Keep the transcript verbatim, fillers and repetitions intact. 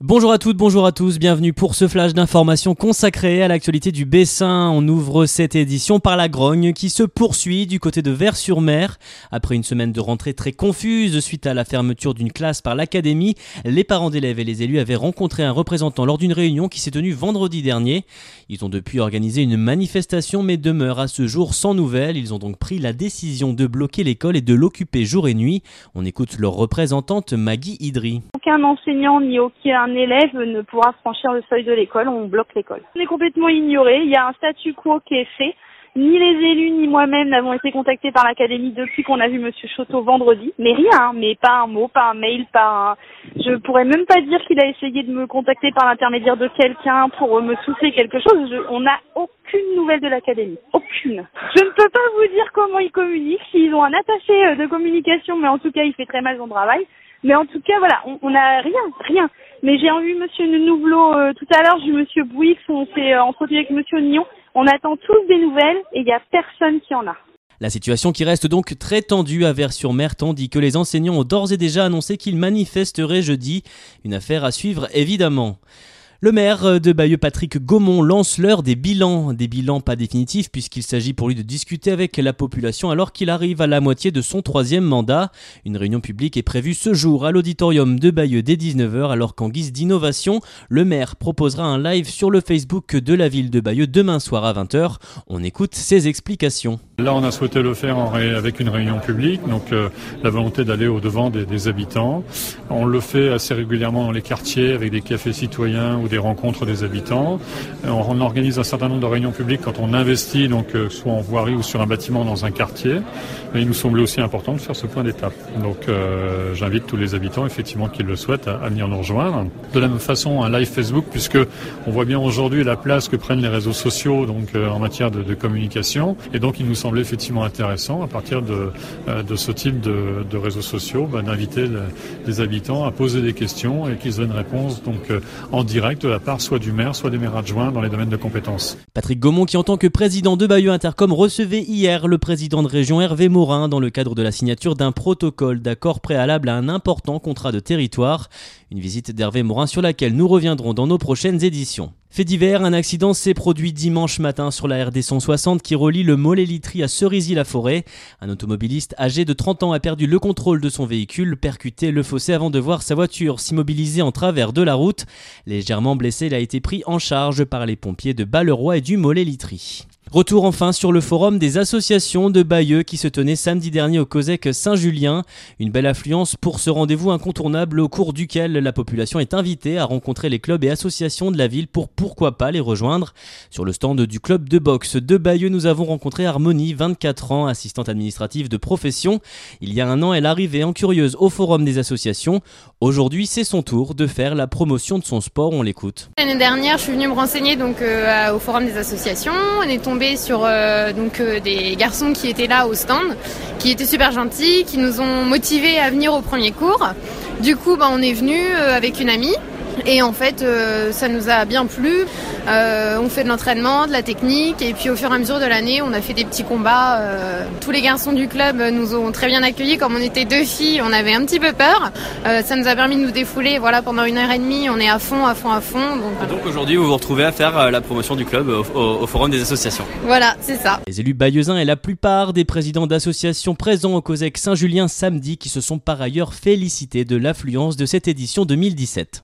Bonjour à toutes, bonjour à tous, bienvenue pour ce flash d'informations consacré à l'actualité du Bessin. On ouvre cette édition par la grogne qui se poursuit du côté de Vers-sur-Mer. Après une semaine de rentrée très confuse suite à la fermeture d'une classe par l'académie, les parents d'élèves et les élus avaient rencontré un représentant lors d'une réunion qui s'est tenue vendredi dernier. Ils ont depuis organisé une manifestation mais demeurent à ce jour sans nouvelles. Ils ont donc pris la décision de bloquer l'école et de l'occuper jour et nuit. On écoute leur représentante Maggie Idri. Aucun enseignant ni aucun élève ne pourra franchir le seuil de l'école, on bloque l'école. On est complètement ignoré, il y a un statu quo qui est fait. Ni les élus ni moi-même n'avons été contactés par l'académie depuis qu'on a vu Monsieur Choteau vendredi. Mais rien, mais pas un mot, pas un mail, pas un... Je pourrais même pas dire qu'il a essayé de me contacter par l'intermédiaire de quelqu'un pour me souffler quelque chose. Je... On n'a aucune nouvelle de l'académie. Aucune. Je ne peux pas vous dire comment ils communiquent, s'ils ont un attaché de communication, mais en tout cas il fait très mal son travail. Mais en tout cas, voilà, on n'a rien, rien. Mais j'ai vu Monsieur Nouvelot euh, tout à l'heure, j'ai eu Monsieur Bouix, on s'est euh, entretenu avec Monsieur Nyon. On attend tous des nouvelles et il n'y a personne qui en a. La situation qui reste donc très tendue à Vers-sur-Mer, tandis que les enseignants ont d'ores et déjà annoncé qu'ils manifesteraient jeudi. Une affaire à suivre évidemment. Le maire de Bayeux, Patrick Gaumont, lance l'heure des bilans. Des bilans pas définitifs puisqu'il s'agit pour lui de discuter avec la population alors qu'il arrive à la moitié de son troisième mandat. Une réunion publique est prévue ce jour à l'auditorium de Bayeux dès dix-neuf heures alors qu'en guise d'innovation, le maire proposera un live sur le Facebook de la ville de Bayeux demain soir à vingt heures. On écoute ses explications. Là, on a souhaité le faire en ré... avec une réunion publique, donc euh, la volonté d'aller au-devant des, des habitants. On le fait assez régulièrement dans les quartiers avec des cafés citoyens ou des rencontres des habitants. On organise un certain nombre de réunions publiques quand on investit, donc euh, soit en voirie ou sur un bâtiment dans un quartier. Mais il nous semblait aussi important de faire ce point d'étape. Donc euh, j'invite tous les habitants, effectivement, qui le souhaitent, à, à venir nous rejoindre. De la même façon, un live Facebook, puisque on voit bien aujourd'hui la place que prennent les réseaux sociaux, donc euh, en matière de, de communication. Et donc il nous semblait effectivement intéressant, à partir de, euh, de ce type de, de réseaux sociaux, bah, d'inviter le, les habitants à poser des questions et qu'ils aient une réponse donc euh, en direct de la part soit du maire, soit des maires adjoints dans les domaines de compétences. Patrick Gaumont qui en tant que président de Bayeux Intercom recevait hier le président de région Hervé Morin dans le cadre de la signature d'un protocole d'accord préalable à un important contrat de territoire. Une visite d'Hervé Morin sur laquelle nous reviendrons dans nos prochaines éditions. Fait divers, un accident s'est produit dimanche matin sur la R D cent soixante qui relie le Mollet-Litry à Cerisy-la-Forêt. Un automobiliste âgé de trente ans a perdu le contrôle de son véhicule, percuté le fossé avant de voir sa voiture s'immobiliser en travers de la route. Légèrement blessé, il a été pris en charge par les pompiers de Balleroy et du Mollet-Litry. Retour enfin sur le forum des associations de Bayeux qui se tenait samedi dernier au Cosec Saint-Julien. Une belle affluence pour ce rendez-vous incontournable au cours duquel la population est invitée à rencontrer les clubs et associations de la ville pour pourquoi pas les rejoindre. Sur le stand du club de boxe de Bayeux, nous avons rencontré Harmonie, vingt-quatre ans, assistante administrative de profession. Il y a un an, elle arrivait en curieuse au forum des associations. Aujourd'hui, c'est son tour de faire la promotion de son sport. On l'écoute. L'année dernière, je suis venue me renseigner donc, euh, au forum des associations. On est tombé sur euh, donc, euh, des garçons qui étaient là au stand, qui étaient super gentils, qui nous ont motivés à venir au premier cours. Du coup, bah, on est venu euh, avec une amie. Et en fait, euh, ça nous a bien plu. Euh, on fait de l'entraînement, de la technique, et puis au fur et à mesure de l'année, on a fait des petits combats. Euh, tous les garçons du club nous ont très bien accueillis. Comme on était deux filles, on avait un petit peu peur. Euh, ça nous a permis de nous défouler. Voilà, pendant une heure et demie, on est à fond, à fond, à fond. Donc, et donc aujourd'hui, vous vous retrouvez à faire la promotion du club au, au, au forum des associations. Voilà, c'est ça. Les élus bayeuxins et la plupart des présidents d'associations présents au Cosec Saint-Julien samedi qui se sont par ailleurs félicités de l'affluence de cette édition deux mille dix-sept.